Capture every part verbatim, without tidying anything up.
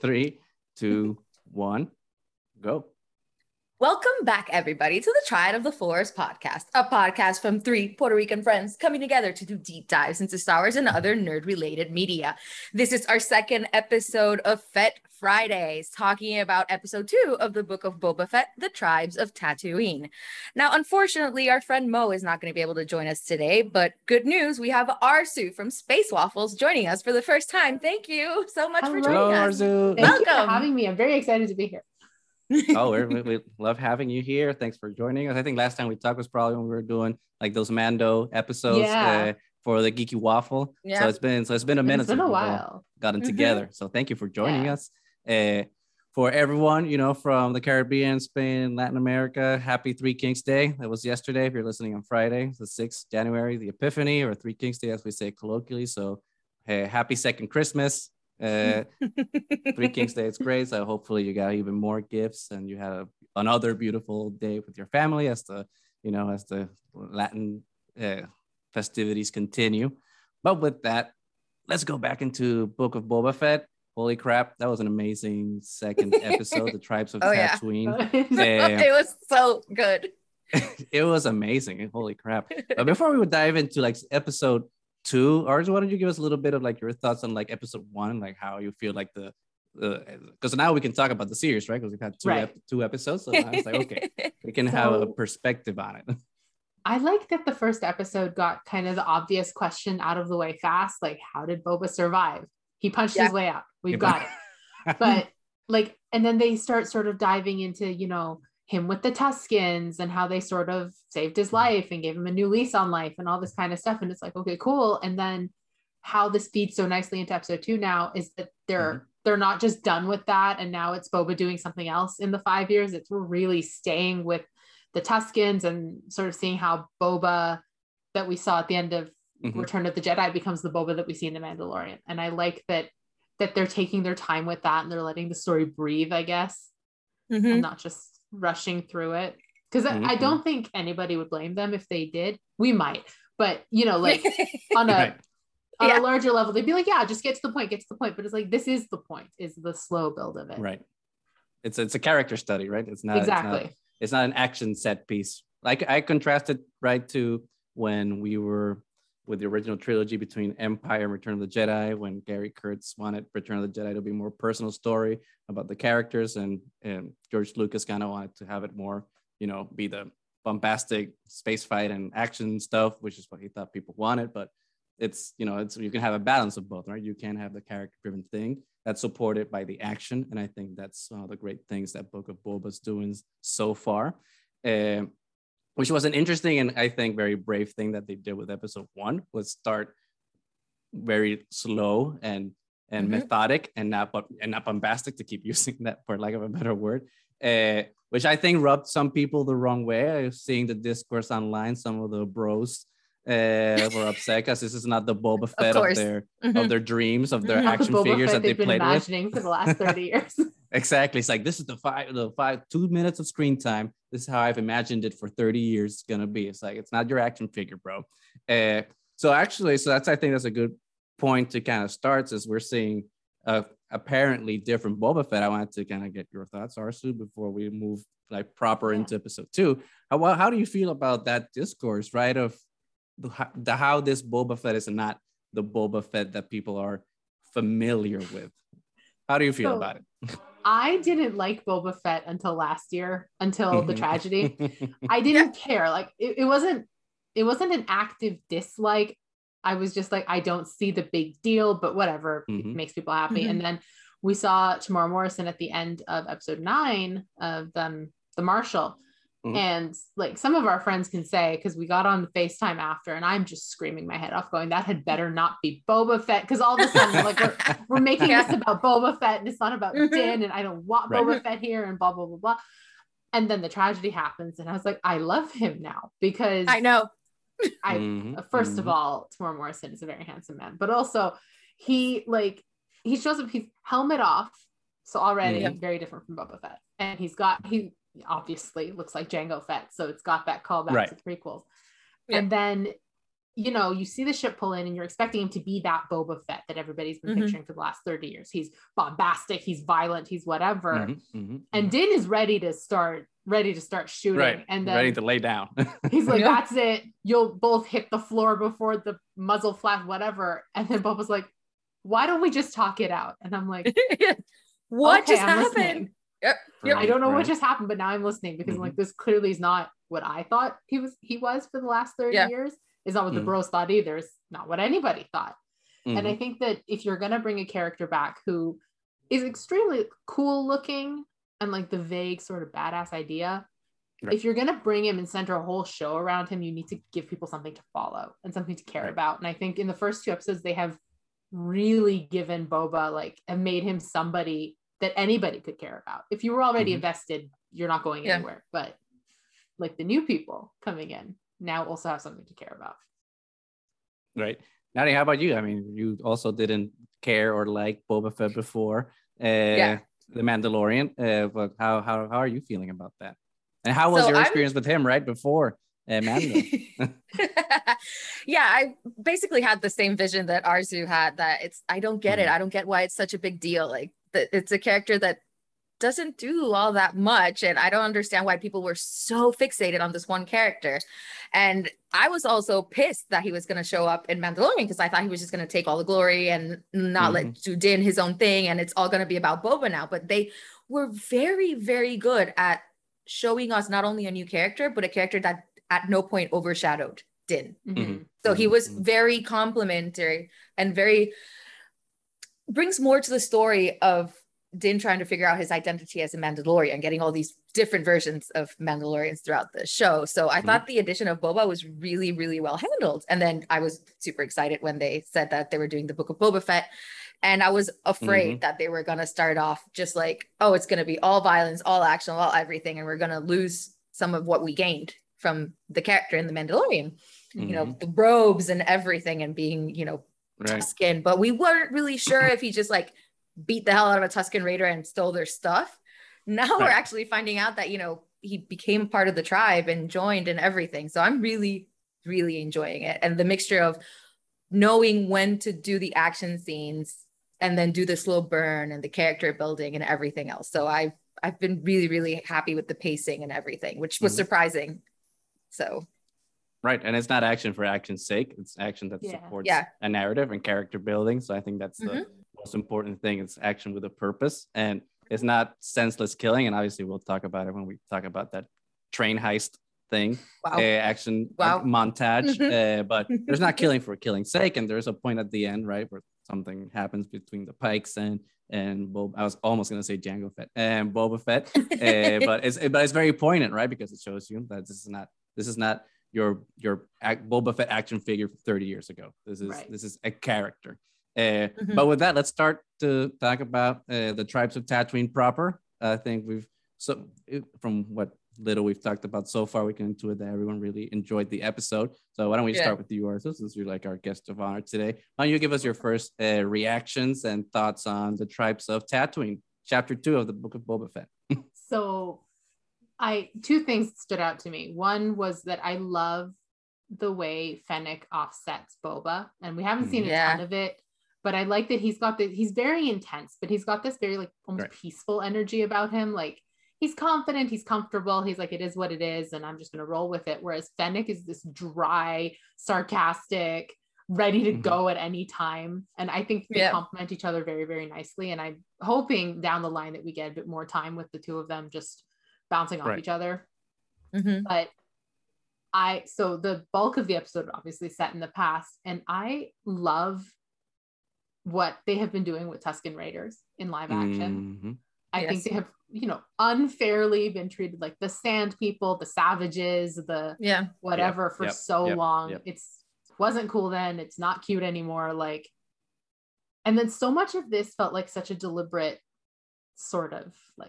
Three, two, one, go. Welcome back, everybody, to the Triad of the Forest podcast, a podcast from three Puerto Rican friends coming together to do deep dives into Star Wars and other nerd-related media. This is our second episode of Fett Fridays, talking about episode two of the book of Boba Fett, The Tribes of Tatooine. Now, unfortunately, our friend Mo is not going to be able to join us today, but good news, we have Arzu from Space Waffles joining us for the first time. Thank you so much Hello. for joining us. Arzu. Thank Welcome. you for having me. I'm very excited to be here. Oh, we're, we, we love having you here. Thanks for joining us. I think last time we talked was probably when we were doing like those Mando episodes Yeah. uh, for the Geeky Waffle. Yeah. So it's been so it's been a minute. It's been since a we've all while. gotten Mhm. together. So thank you for joining Yeah. us. Uh, for everyone, you know, from the Caribbean, Spain, Latin America, happy Three Kings Day. That was yesterday. If you're listening on Friday, the sixth of January, the Epiphany, or Three Kings Day, as we say colloquially. So uh, happy second Christmas. Uh, Three Kings Day, it's great. So hopefully you got even more gifts and you had a, another beautiful day with your family as the, you know, as the Latin uh, festivities continue. But with that, let's go back into Book of Boba Fett. Holy crap, that was an amazing second episode, The Tribes of Oh, yeah. Tatooine. It was so good. It was amazing. Holy crap. But before we would dive into like episode two, Arzu, why don't you give us a little bit of like your thoughts on like episode one, like how you feel like the because now we can talk about the series, right? Because we've had two Right. ep- two episodes, so now it's like okay, we can have a So- perspective on it. I like that the first episode got kind of the obvious question out of the way fast. Like, how did Boba survive? He punched Yeah. his way out. We've got it. But like, and then they start sort of diving into, you know, him with the Tuskens and how they sort of saved his life and gave him a new lease on life and all this kind of stuff. And it's like, okay, cool. And then how this feeds so nicely into episode two now is that they're Mhm. they're not just done with that and now it's Boba doing something else in the five years. It's we're really staying with the Tuskens and sort of seeing how Boba that we saw at the end of Mhm. Return of the Jedi becomes the Boba that we see in The Mandalorian. And I like that that they're taking their time with that and they're letting the story breathe, I guess, Mhm. and not just rushing through it. Because I, I Mhm. don't think anybody would blame them if they did. We might, but you know, like on a Right. on Yeah. a larger level, they'd be like, yeah, just get to the point, get to the point. But it's like this is the point, is the slow build of it. Right. It's it's a character study, right? It's not Exactly. It's not, it's not an action set piece. Like I contrasted right to when we were with the original trilogy between Empire and Return of the Jedi, when Gary Kurtz wanted Return of the Jedi to be more personal story about the characters, and, and George Lucas kind of wanted to have it more, you know, be the bombastic space fight and action stuff, which is what he thought people wanted. But it's, you know, it's you can have a balance of both, right? You can have the character-driven thing that's supported by the action, and I think that's one of the great things that Book of Boba's doing so far. Um, which was an interesting and I think very brave thing that they did with episode one, was start very slow and and Mhm. methodic and not but and not bombastic, to keep using that for lack of a better word, uh, which I think rubbed some people the wrong way. I was seeing the discourse online, some of the bros uh, were upset because this is not the Boba Fett of, course. their Mhm. of their dreams, of their Mhm. Not the action Boba figures Fett that they they've been played with. imagining for the last thirty years. Exactly. It's like, this is the five, the five, two minutes of screen time. This is how I've imagined it for thirty years. It's gonna be. It's like, it's not your action figure, bro. Uh, so actually, so that's, I think that's a good point to kind of start, as we're seeing a apparently different Boba Fett. I wanted to kind of get your thoughts, Arzu, before we move like proper Yeah. into episode two. How, well, how do you feel about that discourse, right? Of the, the how this Boba Fett is not the Boba Fett that people are familiar with. How do you feel So, about it? I didn't like Boba Fett until last year, until the Mhm. tragedy. I didn't care. Like it, it wasn't it wasn't an active dislike. I was just like, I don't see the big deal, but whatever, Mhm. it makes people happy. Mhm. And then we saw Tamara Morrison at the end of episode nine of um, the Marshal. Mhm. And like some of our friends can say, because we got on FaceTime after, and I'm just screaming my head off, going, that had better not be Boba Fett. Because all of a sudden, like we're, we're making Yeah. this about Boba Fett, and it's not about Mhm. Din, and I don't want Right. Boba Fett here, and blah, blah, blah, blah. And then the tragedy happens, and I was like, I love him now because I know. I Mhm, first of mhm. all, Tamora Morrison is a very handsome man, but also he like he shows up, he's helmet off, so already Mhm. very different from Boba Fett, and he's got he obviously looks like Jango Fett, so it's got that callback Right. to the prequels, Yeah. and then you know, you see the ship pull in and you're expecting him to be that Boba Fett that everybody's been mm-hmm. picturing for the last thirty years. He's bombastic, he's violent, he's whatever. Mm-hmm, mm-hmm, and Din is ready to start, ready to start shooting. Right. And then ready to lay down. He's like, yeah. That's it. You'll both hit the floor before the muzzle flash, whatever. And then Boba's like, why don't we just talk it out? And I'm like, what okay, just I'm happened? Listening. Yep. Right, I don't know right. what just happened, but now I'm listening because mm-hmm. I'm like, this clearly is not what I thought he was, he was for the last thirty yeah. years. It's not what mm-hmm. the bros thought either. It's not what anybody thought. Mm-hmm. And I think that if you're going to bring a character back who is extremely cool looking and like the vague sort of badass idea, right. if you're going to bring him and center a whole show around him, you need to give people something to follow and something to care right. about. And I think in the first two episodes, they have really given Boba, like, and made him somebody that anybody could care about. If you were already mm-hmm. invested, you're not going yeah. anywhere. But like the new people coming in now also have something to care about. Right. Nadia, how about you? I mean, you also didn't care or like Boba Fett before uh, yeah. The Mandalorian, uh, but how, how how are you feeling about that? And how was so your experience I'm... with him right before uh, Mando? Yeah, I basically had the same vision that Arzu had, that it's, I don't get mm-hmm. it. I don't get why it's such a big deal. Like, the, it's a character that doesn't do all that much, and I don't understand why people were so fixated on this one character. And I was also pissed that he was going to show up in Mandalorian, because I thought he was just going to take all the glory and not mm-hmm. let do Din his own thing, and it's all going to be about Boba now. But they were very, very good at showing us not only a new character, but a character that at no point overshadowed Din. Mm-hmm. So he was very complimentary and very brings more to the story of Din trying to figure out his identity as a Mandalorian, getting all these different versions of Mandalorians throughout the show. So I mm-hmm. thought the addition of Boba was really, really well handled. And then I was super excited when they said that they were doing the Book of Boba Fett. And I was afraid mm-hmm. that they were going to start off just like, oh, it's going to be all violence, all action, all everything. And we're going to lose some of what we gained from the character in the Mandalorian, mm-hmm. you know, the robes and everything, and being, you know, right. Tusken. But we weren't really sure if he just like beat the hell out of a Tusken Raider and stole their stuff. Now right. we're actually finding out that, you know, he became part of the tribe and joined and everything. So I'm really, really enjoying it. And the mixture of knowing when to do the action scenes and then do the slow burn and the character building and everything else. So I've, I've been really, really happy with the pacing and everything, which was mm-hmm. surprising. So. Right. And it's not action for action's sake. It's action that yeah. supports yeah. a narrative and character building. So I think that's mm-hmm. the most important thing. It's action with a purpose, and it's not senseless killing. And obviously we'll talk about it when we talk about that train heist thing, wow. uh, action wow. uh, montage. uh, but there's not killing for killing's sake. And there's a point at the end, right, where something happens between the Pikes and and Boba. I was almost gonna say Jango Fett and Boba Fett, uh, but it's but it's very poignant, right, because it shows you that this is not this is not your your Boba Fett action figure from thirty years ago. This is right. this is a character. Uh, mm-hmm. But with that, let's start to talk about uh, the tribes of Tatooine proper. I think we've so from what little we've talked about so far, we can intuit that everyone really enjoyed the episode. So why don't we yeah. start with you, Arzu, since you're like our guest of honor today? Why don't you give us your first uh, reactions and thoughts on the tribes of Tatooine, chapter two of the Book of Boba Fett? So, I two things stood out to me. One was that I love the way Fennec offsets Boba, and we haven't seen yeah. a ton of it. But I like that he's got the, he's very intense, but he's got this very like almost right. peaceful energy about him. Like he's confident, he's comfortable. He's like, it is what it is. And I'm just going to roll with it. Whereas Fennec is this dry, sarcastic, ready to mm-hmm. go at any time. And I think they yeah. complement each other very, very nicely. And I'm hoping down the line that we get a bit more time with the two of them just bouncing off right. each other. Mm-hmm. But I, so the bulk of the episode obviously set in the past. And I love what they have been doing with Tusken Raiders in live action. Mm-hmm. I yes. think they have, you know, unfairly been treated like the sand people, the savages, the yeah. whatever yep. for yep. so yep. long. Yep. It's wasn't cool then. It's not cute anymore. Like, and then so much of this felt like such a deliberate sort of like,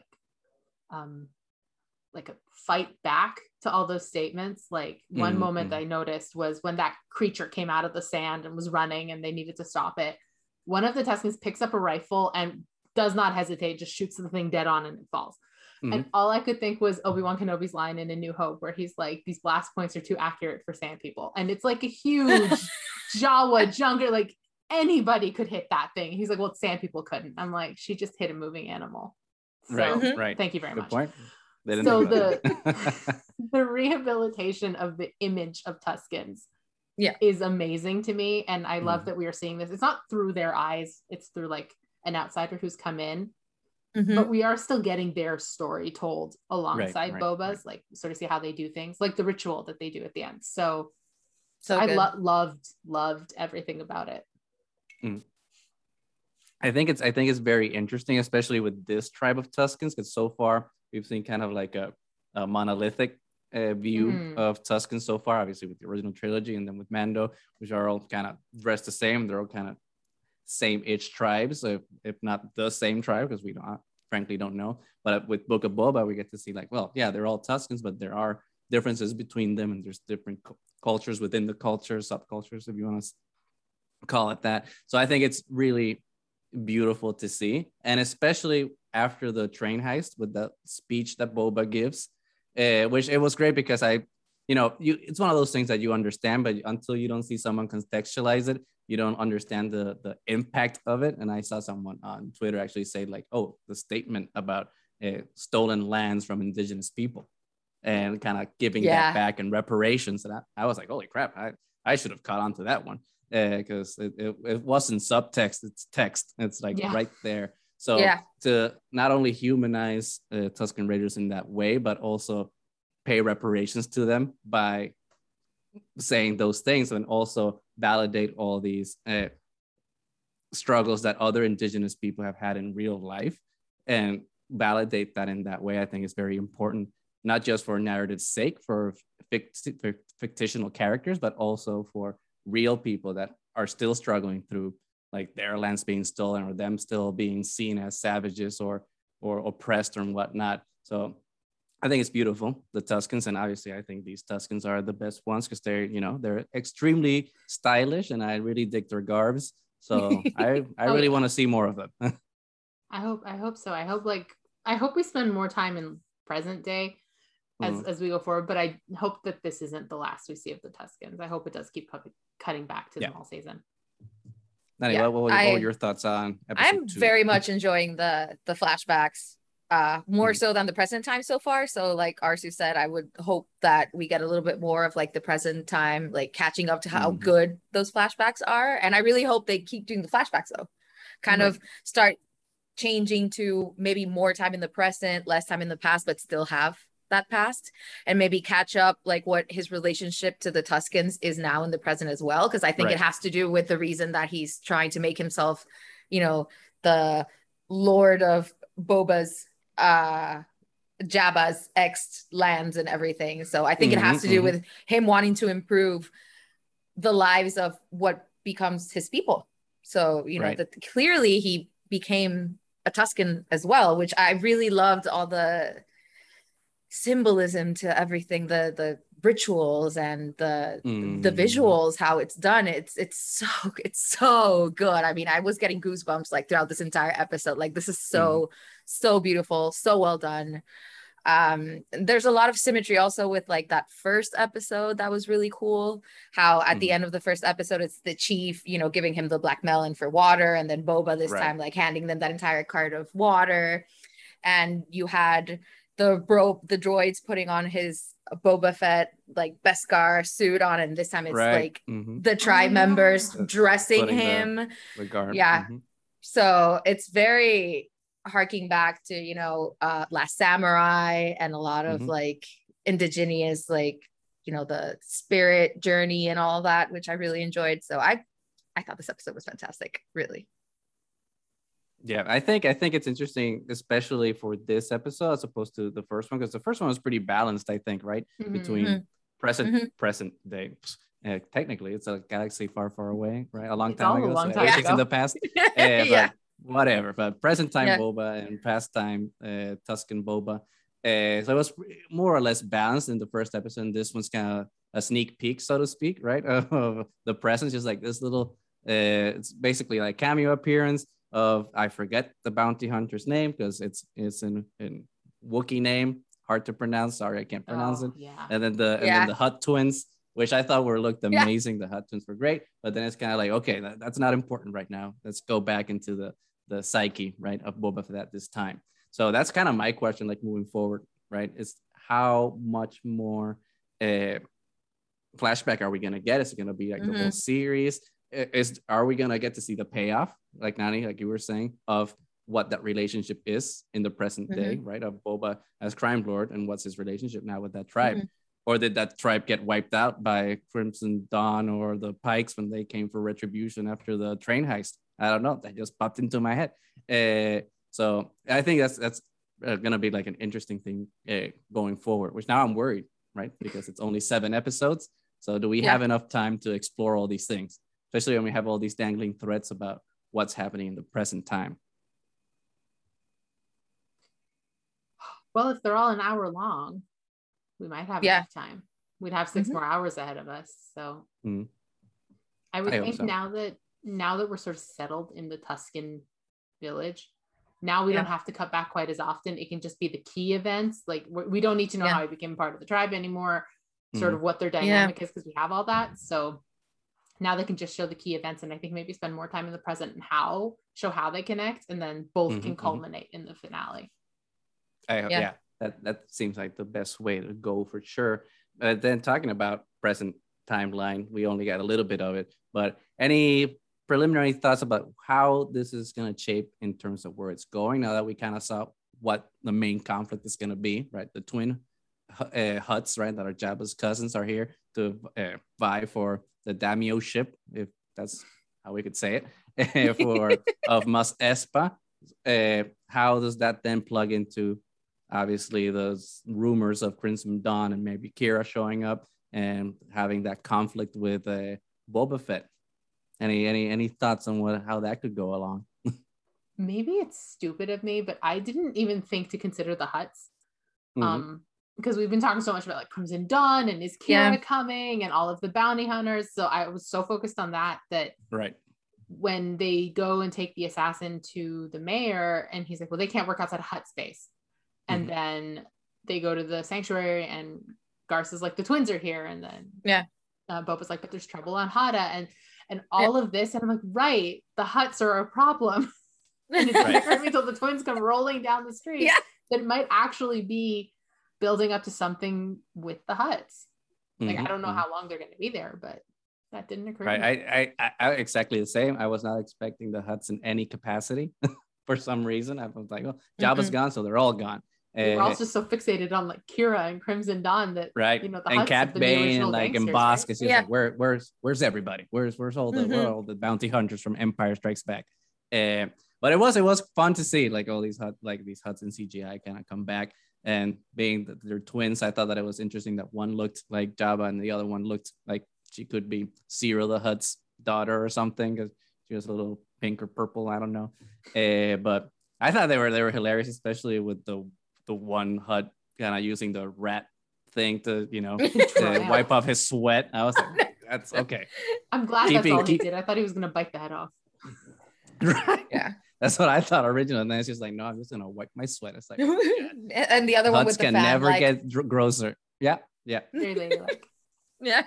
um, like a fight back to all those statements. Like one mm-hmm. moment I noticed was when that creature came out of the sand and was running and they needed to stop it. One of the Tuskens picks up a rifle and does not hesitate, just shoots the thing dead on and it falls. And all I could think was Obi-Wan Kenobi's line in A New Hope, where he's like, these blast points are too accurate for sand people. And it's like a huge Jawa jungle, like anybody could hit that thing. He's like, well, sand people couldn't. I'm like, she just hit a moving animal. So, right, right. Thank you very Good much. Point. So the the rehabilitation of the image of Tuskens yeah. is amazing to me. And I love mm. that we are seeing this. It's not through their eyes, it's through like an outsider who's come in. Mm-hmm. But we are still getting their story told alongside right, right, Boba's, right. like sort of see how they do things, like the ritual that they do at the end. So, so I lo- loved, loved everything about it. Mm. I think it's I think it's very interesting, especially with this tribe of Tuskens, because so far we've seen kind of like a, a monolithic uh, view Mm. of Tuskens so far, obviously with the original trilogy, and then with Mando, which are all kind of dressed the same. They're all kind of same-ish tribes, if, if not the same tribe, because we don't frankly don't know. But with Book of Boba, we get to see like, well, yeah, they're all Tuskens, but there are differences between them, and there's different cu- cultures within the culture, subcultures, if you want to call it that. So I think it's really beautiful to see, and especially after the train heist with the speech that Boba gives, uh, which it was great because I, you know, you it's one of those things that you understand, but until you don't see someone contextualize it, you don't understand the the impact of it. And I saw someone on Twitter actually say like, oh, the statement about uh, stolen lands from indigenous people and kind of giving yeah. that back and reparations. And I, I was like, holy crap, I, I should have caught on to that one. Because uh, it, it, it wasn't subtext, it's text. It's like yeah. right there. So yeah. to not only humanize uh, Tusken Raiders in that way, but also pay reparations to them by saying those things, and also validate all these uh, struggles that other indigenous people have had in real life, and validate that in that way, I think is very important, not just for narrative's sake, for, fict- for fictional characters, but also for real people that are still struggling through like their lands being stolen, or them still being seen as savages or or oppressed or whatnot. So I think it's beautiful, the Tuskens, and obviously I think these Tuskens are the best ones because they're, you know, they're extremely stylish, and I really dig their garbs. So I I oh, really yeah. want to see more of them. I hope I hope so. I hope like I hope we spend more time in present day as, Mm. as we go forward, but I hope that this isn't the last we see of the Tuskens. I hope it does keep cut- cutting back to Yeah. them all season. Nani, Yeah, what, what, I- what were your thoughts on episode I'm two? very much enjoying the the flashbacks, uh, more Mhm. so than the present time so far. So, like Arsu said, I would hope that we get a little bit more of like the present time, like catching up to how Mhm. good those flashbacks are. And I really hope they keep doing the flashbacks though, kind Right. of start changing to maybe more time in the present, less time in the past, but still have that past, and maybe catch up like what his relationship to the Tuskens is now in the present as well, because I think Right. it has to do with the reason that he's trying to make himself, you know, the Lord of Boba's uh Jabba's ex lands and everything. So I think it has Mhm, to do mhm. with him wanting to improve the lives of what becomes his people. So, you know, Right. that clearly he became a Tusken as well, which I really loved all the symbolism to everything, the the rituals and the the Mhm. visuals, how it's done. It's it's so it's so good. I mean, I was getting goosebumps like throughout this entire episode. Like this is so so beautiful, so well done. Um there's a lot of symmetry also with like that first episode that was really cool, how at the Mhm. end of the first episode it's the chief, you know, giving him the black melon for water, and then Boba this Right. time like handing them that entire cart of water. And you had the bro the droids putting on his Boba Fett like Beskar suit on, and this time it's Right. like Mhm. the tribe Oh, yeah. members Uh, dressing putting the- him. The guard. Yeah. Mhm. So it's very harking back to, you know, uh Last Samurai and a lot of Mhm. like indigenous, like, you know, the spirit journey and all that, which I really enjoyed. So I I thought this episode was fantastic, really. Yeah, I think I think it's interesting, especially for this episode as opposed to the first one, because the first one was pretty balanced, I think, right? Mhm. Between Mhm. present Mhm. present day. Uh, technically, it's a galaxy far, far away, right? A long It's time all a ago. long so time everything's in ago. the past. Uh, Yeah. but whatever. But present time Yeah. Boba and past time uh, Tusken Boba. Uh, so it was more or less balanced in the first episode. And this one's kind of a sneak peek, so to speak, right? Of the presence, just like this little. Uh, it's basically like cameo appearance of, I forget the bounty hunter's name because it's it's in in Wookiee name, hard to pronounce. Sorry, I can't pronounce Oh, it. yeah. And then the and Yeah. then the Hutt twins, which I thought were looked Yeah. amazing. The Hutt twins were great, but then it's kind of like, okay, that, that's not important right now. Let's go back into the the psyche, right, of Boba Fett at this time. So that's kind of my question, like moving forward, right? Is how much more uh, flashback are we gonna get? Is it gonna be like Mhm. the whole series? I- Is are we gonna get to see the payoff, like Nani, like you were saying, of what that relationship is in the present day, right? Of Boba as crime lord and what's his relationship now with that tribe. Mhm. Or did that tribe get wiped out by Crimson Dawn or the Pikes when they came for retribution after the train heist? I don't know. That just popped into my head. Uh, so I think that's that's uh, gonna be like an interesting thing uh, going forward. Which now I'm worried, right? Because it's only seven episodes. So do we Yeah. have enough time to explore all these things, especially when we have all these dangling threads about what's happening in the present time? Well, if they're all an hour long, we might have Yeah. enough time. We'd have six Mhm. more hours ahead of us. So Mhm. I would I hope think so. now that now that we're sort of settled in the Tuscan village, now we Yeah. don't have to cut back quite as often. It can just be the key events. Like we we don't need to know Yeah. how he became part of the tribe anymore, sort Mhm. of what their dynamic is, because we have all that. So now they can just show the key events, and I think maybe spend more time in the present and how show how they connect, and then both Mhm, can mhm. culminate in the finale. I, Yeah. yeah, that, that seems like the best way to go for sure. But then talking about present timeline, we only got a little bit of it, but any preliminary thoughts about how this is going to shape in terms of where it's going now that we kind of saw what the main conflict is going to be, right? The twin uh, Hutts, right, that are Jabba's cousins are here to uh, vie for the Daimyo ship, if that's how we could say it, for of Mos Espa. Uh, how does that then plug into obviously those rumors of Crimson Dawn and maybe Kira showing up and having that conflict with uh, Boba Fett? Any any any thoughts on what how that could go along? Maybe it's stupid of me, but I didn't even think to consider the Hutts. Mhm. Um, because we've been talking so much about like Crimson Dawn and is Kira Yeah. coming and all of the bounty hunters. So I was so focused on that that Right. when they go and take the assassin to the mayor, and he's like, well, they can't work outside of Hutt space. And Mhm. then they go to the sanctuary, and Garsa's like, the twins are here. And then Yeah. uh, Boba's like, but there's trouble on Hada, and and all of this. And I'm like, right, the Hutts are a problem. And it didn't Right. occur to me until the twins come rolling down the street Yeah. that it might actually be building up to something with the Hutts. Like, I Mhm, don't know mhm. how long they're going to be there, but that didn't occur to Right. me. I, I, I, I exactly the same. I was not expecting the Hutts in any capacity for some reason. I was like, oh, Jabba's Mm-mm. gone, so they're all gone. We were Uh, all just so fixated on like Kira and Crimson Dawn that right. you know the and Hutts have Cat been the Bane original and like and gangsters, Bosk right? is just Yeah. like, where, where's, where's everybody? Where's, where's all the, where are Mhm. all the bounty hunters from Empire Strikes Back? Uh, but it was, it was fun to see like all these Hut, like these Hutts in C G I kind of come back, and being that they're twins. I thought that it was interesting that one looked like Jabba and the other one looked like she could be Cyril the Hutt's daughter or something, because she was a little pink or purple. I don't know. Uh, but I thought they were they were hilarious, especially with the the one Hutt kind of using the rat thing to, you know, to Tramp. wipe off his sweat. I was like, that's okay. I'm glad that's Keeping- all he keep- did. I thought he was going to bite the head off. Right. Yeah. That's what I thought originally. And then it's just like, no, I'm just gonna wipe my sweat. It's like, And the other one Hutts with the can fan, never like, get dr- grosser. Yeah, yeah. Very ladylike. yeah.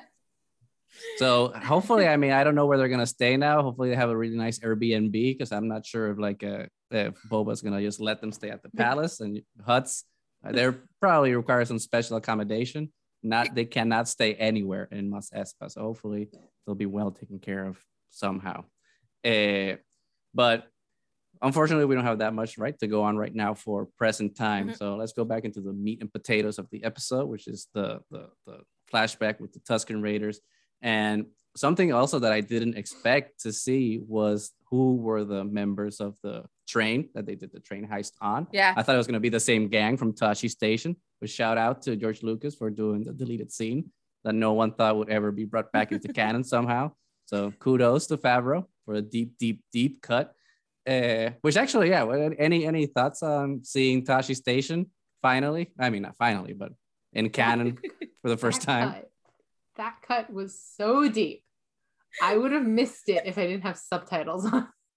So hopefully, I mean, I don't know where they're gonna stay now. Hopefully, they have a really nice Airbnb, because I'm not sure if like uh, if Boba's gonna just let them stay at the palace, and Hutts, uh, they're probably require some special accommodation. Not they cannot stay anywhere in Mos Espa. So hopefully, they'll be well taken care of somehow. Uh, but unfortunately, we don't have that much right to go on right now for present time. Mhm. So let's go back into the meat and potatoes of the episode, which is the the, the flashback with the Tusken Raiders. And something also that I didn't expect to see was who were the members of the train that they did the train heist on. Yeah. I thought it was going to be the same gang from Tashi Station. But shout out to George Lucas for doing the deleted scene that no one thought would ever be brought back into canon somehow. So kudos to Favreau for a deep, deep, deep cut. Uh, which actually, yeah. what- Any any thoughts on seeing Tashi Station finally? I mean, not finally, but in canon for the first That time. cut, that cut was so deep. I would have missed it if I didn't have subtitles on.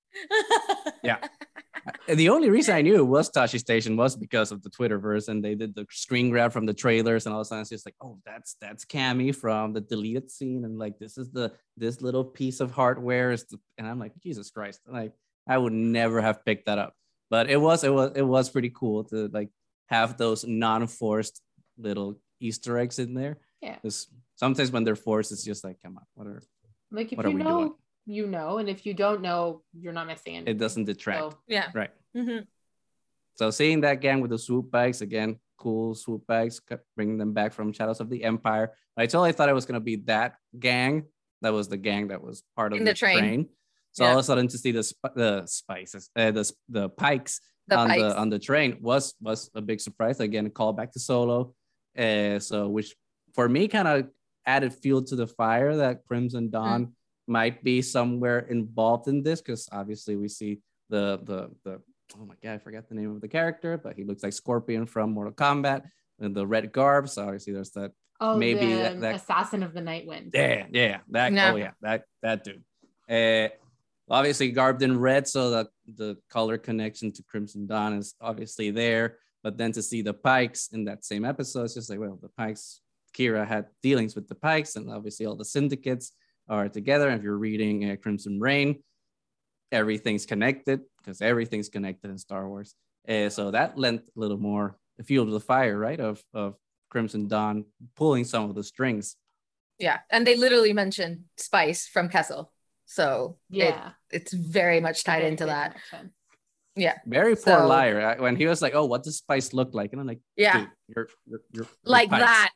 Yeah. The only reason I knew it was Tashi Station was because of the Twitterverse, and they did the screen grab from the trailers, and all of a sudden it's just like, oh, that's that's Cammy from the deleted scene, and like this is the this little piece of hardware is, the, and I'm like, Jesus Christ, like I would never have picked that up, but it was it was it was pretty cool to like have those non-forced little Easter eggs in there. Yeah. Because sometimes when they're forced, it's just like, come on, what are like if what you are we know, doing? you know, and if you don't know, you're not missing anything. It doesn't detract. So, Yeah. Right. Mm-hmm. So seeing that gang with the swoop bikes, again, cool swoop bikes, bringing them back from Shadows of the Empire. I totally thought it was going to be that gang. That was the gang that was part of In the, the train. train. So Yeah. all of a sudden to see the sp- the spices, uh, the the pikes The on pikes. the on the train was was a big surprise. Again, a call back to Solo. Uh, so which for me kind of added fuel to the fire that Crimson Dawn mm. might be somewhere involved in this, because obviously we see the the the oh my god, I forgot the name of the character, but he looks like Scorpion from Mortal Kombat in the red garb. So obviously there's that. Oh, maybe the that, that Assassin of the Night Wind. Yeah, yeah, that. No. Oh yeah, that that dude. Uh, obviously garbed in red, so that the color connection to Crimson Dawn is obviously there. But then to see the Pikes in that same episode, it's just like, well, the Pikes, Kira had dealings with the Pikes, and obviously all the syndicates are together. And if you're reading uh, Crimson Reign, everything's connected, because everything's connected in Star Wars. Uh, so that lent a little more fuel to the fire, right? Of of Crimson Dawn pulling some of the strings. Yeah, and they literally mentioned Spice from Kessel, so yeah, it, it's very much tied into that. Connection. Yeah, very poor so, liar. When he was like, "Oh, what does Spice look like?" and I'm like, "Yeah, you're, you're, you're like you're that."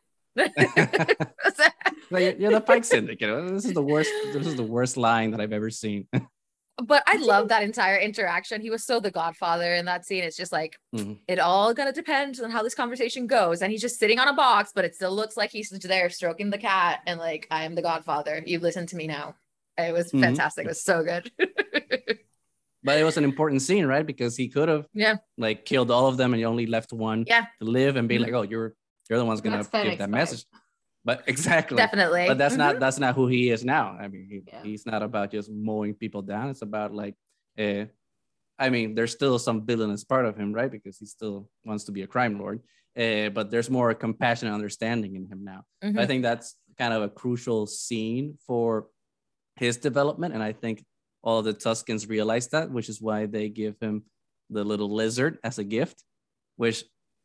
Like, you're, you're the Pike Syndicate. This is the worst. This is the worst line that I've ever seen. But I love that entire interaction. He was so the Godfather in that scene. It's just like, mm-hmm. it all gonna depend on how this conversation goes. And he's just sitting on a box, but it still looks like he's there stroking the cat. And like, I am the Godfather. You listen to me now. It was mm-hmm. fantastic. It was so good. But it was an important scene, right? Because he could have yeah. like killed all of them and he only left one yeah. to live and be mm-hmm. like, oh, you're you're the one's gonna that's give Fennec that Spice. message. But exactly, definitely. But that's mm-hmm. not that's not who he is now. I mean, he, yeah. he's not about just mowing people down. It's about like. Uh, I mean, there's still some villainous part of him, right? Because he still wants to be a crime lord, uh, but there's more compassion and understanding in him now. Mm-hmm. I think that's kind of a crucial scene for his development, and I think all the Tuskens realize that, which is why they give him the little lizard as a gift, which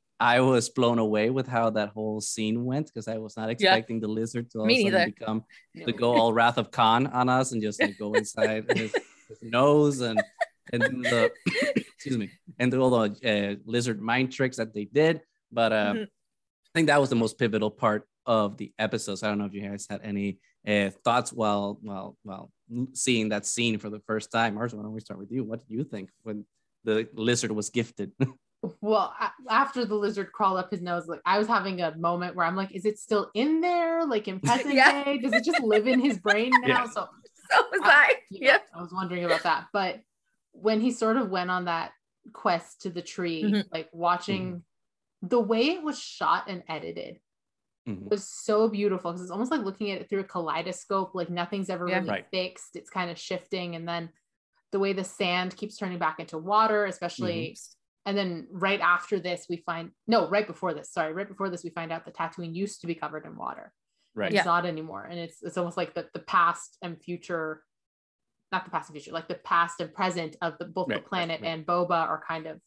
I was blown away with how that whole scene went, because I was not expecting yeah. the lizard to all of a sudden become to go all Wrath of Khan on us and just like go inside his, his nose and and do the excuse me and do all the uh, lizard mind tricks that they did. But uh, mm-hmm. I think that was the most pivotal part of the episode. So I don't know if you guys had any uh, thoughts while while while seeing that scene for the first time. Marcia, why don't we start with you? What did you think when the lizard was gifted? Well, after the lizard crawled up his nose, like I was having a moment where I'm like, is it still in there? Like in present yeah. day? Does it just live in his brain now? Yeah. So, so was I. I yeah. Know, I was wondering about that. But when he sort of went on that quest to the tree, mm-hmm. like watching mm-hmm. the way it was shot and edited mm-hmm. was so beautiful, because it's almost like looking at it through a kaleidoscope. Like nothing's ever yeah. really right. fixed. It's kind of shifting. And then the way the sand keeps turning back into water, especially... Mm-hmm. And then right after this, we find, no, right before this, sorry, right before this, we find out that Tatooine used to be covered in water. Right. It's yeah. not anymore. And it's it's almost like the, the past and future, not the past and future, like the past and present of the, both right. the planet right. and Boba are kind of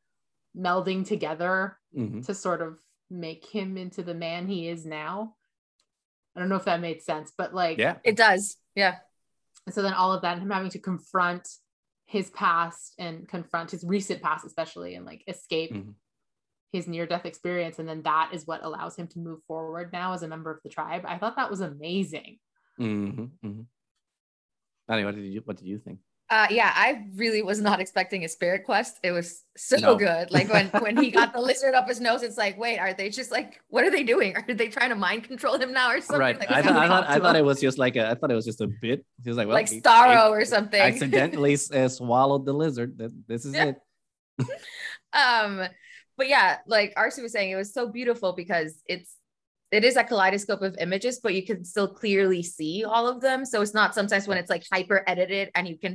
melding together mm-hmm. to sort of make him into the man he is now. I don't know if that made sense, but like. Yeah, it does. Yeah. And so then all of that, and him having to confront his past and confront his recent past, especially, and like escape mm-hmm. his near-death experience. And then that is what allows him to move forward now as a member of the tribe. I thought that was amazing. Mm-hmm. Mm-hmm. Anyway, what did you, what did you think? Uh, yeah, I really was not expecting a spirit quest. It was so no. good. Like when, when he got the lizard up his nose, it's like, wait, are they just like, what are they doing? Are they trying to mind control him now or something? Right. Like, I, thought, I, thought, I thought it was just like a, I thought it was just a bit. He was like, well, like Starro or something. Accidentally uh, swallowed the lizard. This is yeah. it. um, but yeah, like Arcee was saying, it was so beautiful because it's, it is a kaleidoscope of images, but you can still clearly see all of them. So it's not sometimes when it's like hyper edited and you can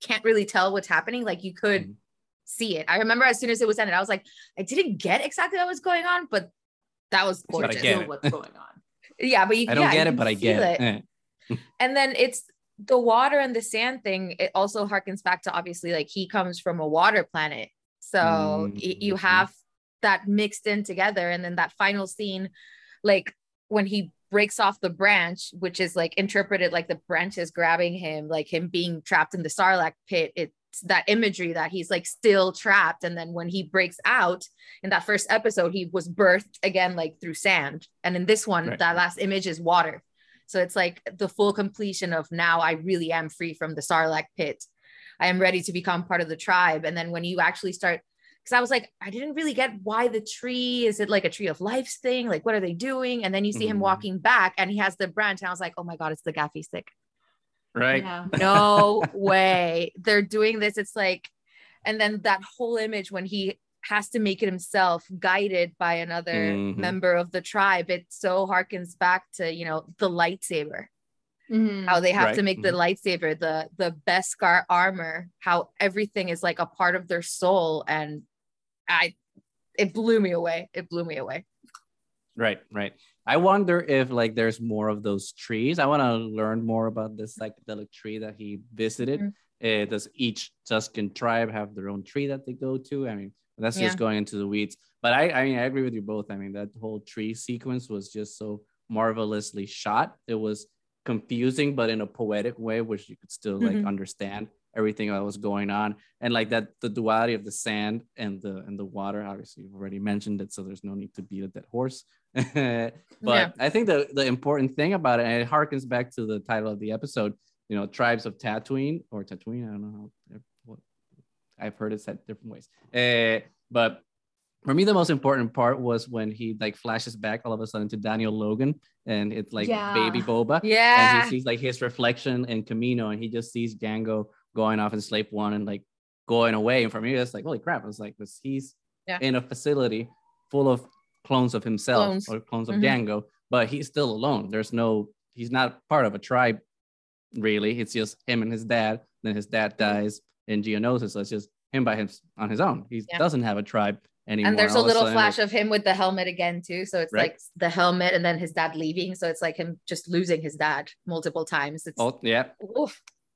can't really tell what's happening. Like you could mm-hmm. see it. I remember as soon as it was ended, I was like, I didn't get exactly what was going on, but that was gorgeous. But I get it. What's going on? Yeah, but you, I don't yeah, get it, but I get it. it. And then it's the water and the sand thing. It also harkens back to obviously like he comes from a water planet, so mm-hmm. you have that mixed in together. And then that final scene, like when he breaks off the branch, which is like interpreted like the branch is grabbing him, like him being trapped in the Sarlacc pit. It's that imagery that he's like still trapped. And then when he breaks out in that first episode, he was birthed again, like through sand. And in this one, right. that last image is water. So it's like the full completion of now I really am free from the Sarlacc pit. I am ready to become part of the tribe. And then when you actually start, because I was like, I didn't really get why the tree, is it like a tree of life thing? Like, what are they doing? And then you see mm-hmm. him walking back and he has the branch. And I was like, oh my God, it's the Gaffi stick. Right. Yeah. No way. They're doing this. It's like, and then that whole image when he has to make it himself, guided by another mm-hmm. member of the tribe. It so harkens back to, you know, the lightsaber. Mm-hmm. How they have right. to make mm-hmm. the lightsaber, the the Beskar armor, how everything is like a part of their soul. And I, it blew me away. It blew me away. Right, right. I wonder if like there's more of those trees. I want to learn more about this psychedelic tree that he visited. Mm-hmm. Uh, does each Tusken tribe have their own tree that they go to? I mean, that's yeah. just going into the weeds. But I, I mean, I agree with you both. I mean, that whole tree sequence was just so marvelously shot. It was confusing, but in a poetic way, which you could still like mm-hmm. understand everything that was going on. And like that, the duality of the sand and the and the water, obviously you've already mentioned it, so there's no need to beat a dead horse. But yeah. I think the, the important thing about it, and it harkens back to the title of the episode, you know, Tribes of Tatooine or Tatooine, I don't know how, what, I've heard it said different ways. Uh, but for me, the most important part was when he like flashes back all of a sudden to Daniel Logan, and it's like yeah. baby Boba. Yeah. And he sees like his reflection in Kamino, and he just sees Django going off in Slave One and like going away. And for me, it's like, holy crap. It's like, this, he's yeah. in a facility full of clones of himself clones. or clones of mm-hmm. Django, but he's still alone. There's no, he's not part of a tribe, really. It's just him and his dad. Then his dad dies in Geonosis. So it's just him by him on his own. He yeah. doesn't have a tribe anymore. And there's a little a flash of him with the helmet again too. So it's right? like the helmet and then his dad leaving. So it's like him just losing his dad multiple times. It's oh, yeah. Oof.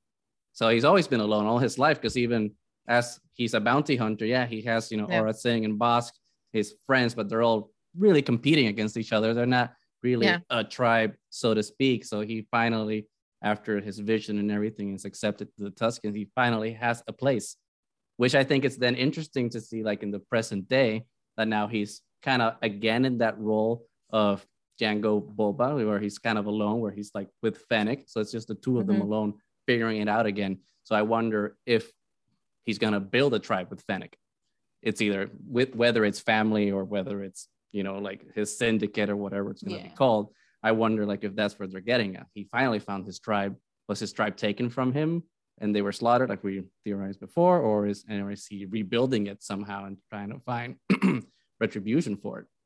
So he's always been alone all his life, because even as he's a bounty hunter, yeah, he has, you know, yeah. Aurra Sing and Bossk, his friends, but they're all really competing against each other. They're not really yeah. a tribe, so to speak. So he finally, after his vision and everything is accepted to the Tuskens, he finally has a place, which I think it's then interesting to see like in the present day that now he's kind of again in that role of Django Boba, where he's kind of alone, where he's like with Fennec. So it's just the two of mm-hmm. them alone figuring it out again. So I wonder if he's going to build a tribe with Fennec. It's either with whether it's family or whether it's, you know, like his syndicate or whatever it's going to yeah. be called. I wonder like if that's where they're getting at. He finally found his tribe. Was his tribe taken from him and they were slaughtered like we theorized before, or is, or is he rebuilding it somehow and trying to find retribution for it?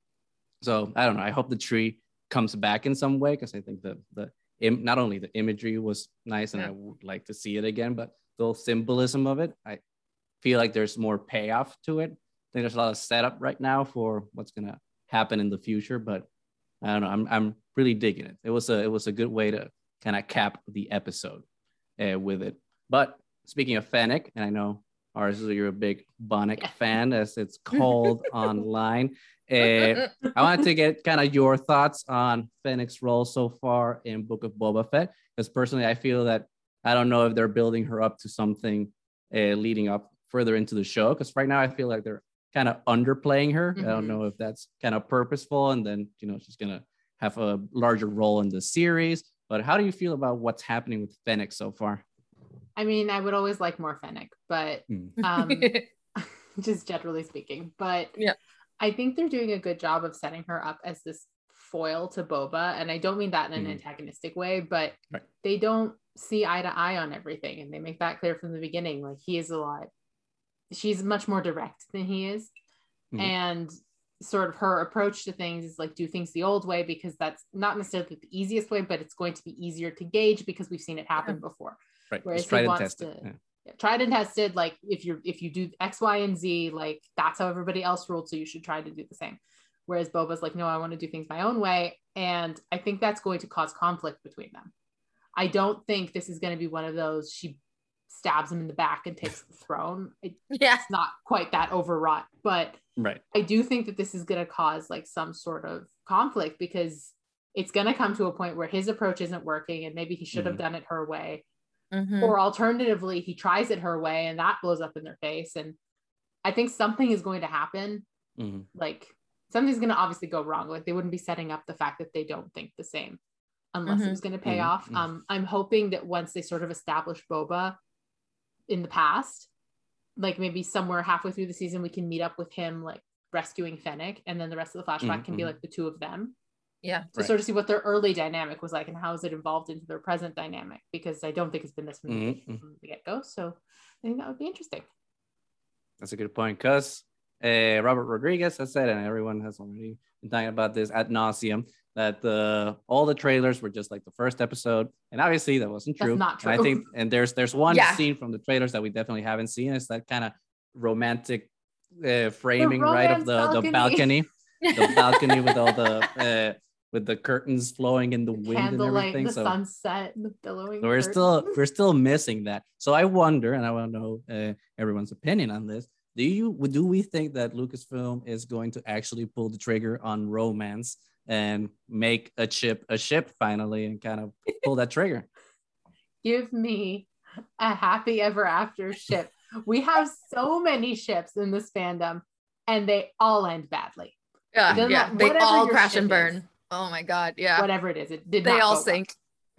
So I don't know. I hope the tree comes back in some way, because I think the the im- not only the imagery was nice and yeah. I would like to see it again, but the whole symbolism of it, I feel like there's more payoff to it. I think there's a lot of setup right now for what's gonna happen in the future, but I don't know. I'm I'm really digging it. It was a it was a good way to kind of cap the episode uh, with it. But speaking of Fennec, and I know ours, you're a big Bonnick yeah. fan, as it's called online. Uh, I wanted to get kind of your thoughts on Fennec's role so far in Book of Boba Fett, because personally, I feel that I don't know if they're building her up to something uh, leading up further into the show, because right now I feel like they're kind of underplaying her. Mm-hmm. I don't know if that's kind of purposeful, and then, you know, she's gonna have a larger role in the series. But how do you feel about what's happening with Fennec so far? I mean, I would always like more Fennec, but mm. um, just generally speaking. But yeah, I think they're doing a good job of setting her up as this foil to Boba. And I don't mean that in an mm. antagonistic way, but right. they don't see eye to eye on everything. And they make that clear from the beginning. Like, he is a lot, she's much more direct than he is. Mm. And sort of her approach to things is like, do things the old way, because that's not necessarily the easiest way, but it's going to be easier to gauge because we've seen it happen before. Right. Whereas try he to wants test to, it. Yeah. Yeah, tried and tested. Like if you're if you do X, Y, and Z, like that's how everybody else ruled. So you should try to do the same. Whereas Boba's like, no, I want to do things my own way. And I think that's going to cause conflict between them. I don't think this is going to be one of those she stabs him in the back and takes the throne. It, yeah. It's not quite that overwrought, but right. I do think that this is going to cause like some sort of conflict because it's going to come to a point where his approach isn't working and maybe he should have mm-hmm. done it her way. Mm-hmm. Or alternatively, he tries it her way and that blows up in their face. And I think something is going to happen. Mm-hmm. Like something's going to obviously go wrong. Like they wouldn't be setting up the fact that they don't think the same unless mm-hmm. it was going to pay mm-hmm. off. Um, I'm hoping that once they sort of establish Boba in the past, like maybe somewhere halfway through the season, we can meet up with him, like rescuing Fennec. And then the rest of the flashback mm-hmm. can be like the two of them. Yeah. To right. sort of see what their early dynamic was like and how is it evolved into their present dynamic, because I don't think it's been this from mm-hmm. the get-go. So I think that would be interesting. That's a good point, because uh, Robert Rodriguez has said, and everyone has already been talking about this ad nauseum, that the all the trailers were just like the first episode, and obviously that wasn't true. That's not true. And I think, and there's there's one yeah. scene from the trailers that we definitely haven't seen. It's that kind of romantic uh, framing, right, of the balcony. the balcony, the balcony with all the. Uh, with the curtains flowing in the wind and everything. The so sunset and the billowing. We're curtains. still we're still missing that. So I wonder, and I want to know uh, everyone's opinion on this. Do you do we think that Lucasfilm is going to actually pull the trigger on romance and make a ship a ship finally and kind of pull that trigger? Give me a happy ever after ship. We have so many ships in this fandom, and they all end badly. Yeah, then, yeah. like, they all crash and is, burn. Oh my god, yeah. Whatever it is, it did they not all go sink.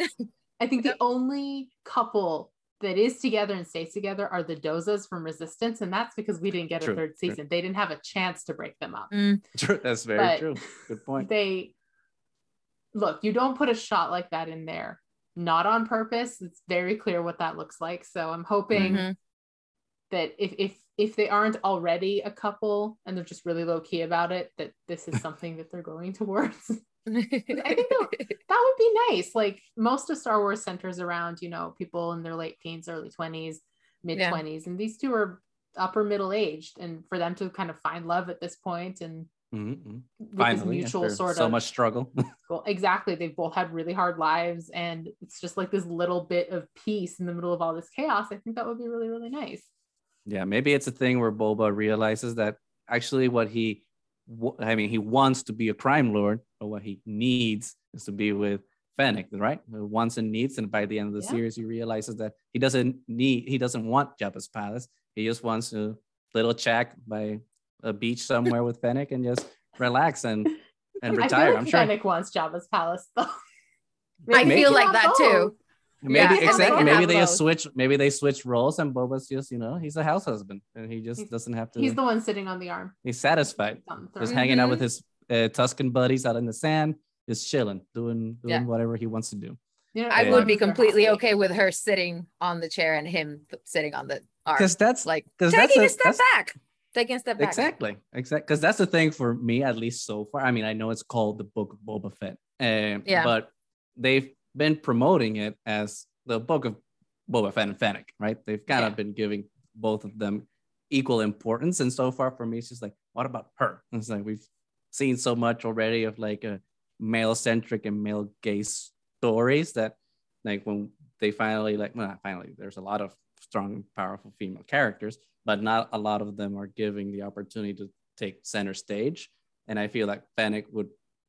I think the only couple that is together and stays together are the Dozas from Resistance, and that's because we didn't get true, a third season. True. They didn't have a chance to break them up. Mm. True, that's very but true. Good point. They look, you don't put a shot like that in there, not on purpose. It's very clear what that looks like. So I'm hoping mm-hmm. that if if if they aren't already a couple and they're just really low key about it, that this is something that they're going towards. I think that, that would be nice. Like most of Star Wars centers around, you know, people in their late teens, early twenties, mid twenties, yeah. and these two are upper middle aged, and for them to kind of find love at this point and mm-hmm. with finally this mutual sort so of much struggle. Well, exactly. They've both had really hard lives, and it's just like this little bit of peace in the middle of all this chaos. I think that would be really, really nice. Yeah, maybe it's a thing where Boba realizes that actually what he, I mean, he wants to be a crime lord, but what he needs is to be with Fennec, right? Wants and needs, and by the end of the yeah. series, he realizes that he doesn't need, he doesn't want Jabba's palace. He just wants a little shack by a beach somewhere with Fennec and just relax and and retire. I feel like I'm sure Fennec wants Jabba's palace, though. I feel like that too. Maybe yeah, exactly. Maybe they both. switch. Maybe they switch roles, and Boba's just, you know, he's a house husband, and he just he's, doesn't have to. He's the one sitting on the arm. He's satisfied, just mm-hmm. hanging out with his uh, Tuscan buddies out in the sand, just chilling, doing doing yeah. whatever he wants to do. You know, I would be completely okay with her sitting on the chair and him sitting on the arm, because that's like taking that's a, a step back. Taking a step back. Exactly, exactly. Because that's the thing for me, at least so far. I mean, I know it's called the Book of Boba Fett, uh, yeah. but they've been promoting it as the Book of Boba Fett and Fennec, right? They've kind yeah. of been giving both of them equal importance. And so far for me, it's just like, what about her? And it's like, we've seen so much already of like a male-centric and male-gaze stories that like when they finally like, well, not finally, there's a lot of strong, powerful female characters, but not a lot of them are giving the opportunity to take center stage. And I feel like Fennec would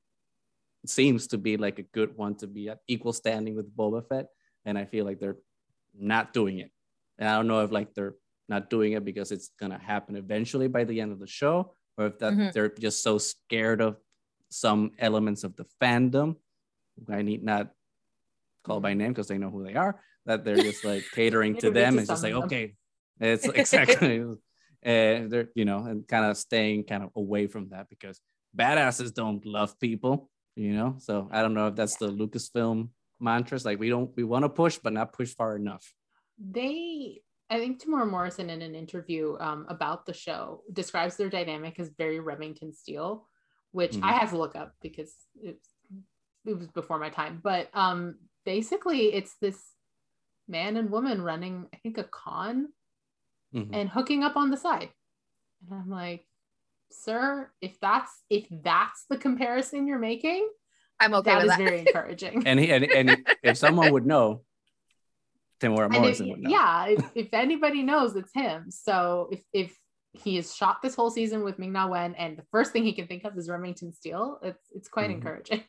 seems to be like a good one to be at equal standing with Boba Fett. And I feel like they're not doing it. And I don't know if like they're not doing it because it's gonna happen eventually by the end of the show, or if that mm-hmm. they're just so scared of some elements of the fandom. I need not call by name because they know who they are, that they're just like catering to them and just like, them. okay, it's exactly and they're, you know, and kind of staying kind of away from that because badasses don't love people, you know. So I don't know if that's the Lucasfilm mantras, like we don't we want to push but not push far enough. They I think Tamora Morrison in an interview um, about the show describes their dynamic as very Remington Steele, which mm-hmm. I had to look up because it, it was before my time, but um basically it's this man and woman running, I think, a con Mhm. and hooking up on the side. And I'm like, sir, if that's if that's the comparison you're making, I'm okay that with is that. very encouraging. And he and, and if someone would know, Tamora And if, Morrison would know. yeah, if, if anybody knows, it's him. So if if he has shot this whole season with Ming-Na Wen, and the first thing he can think of is Remington Steele, it's it's quite Mhm. encouraging.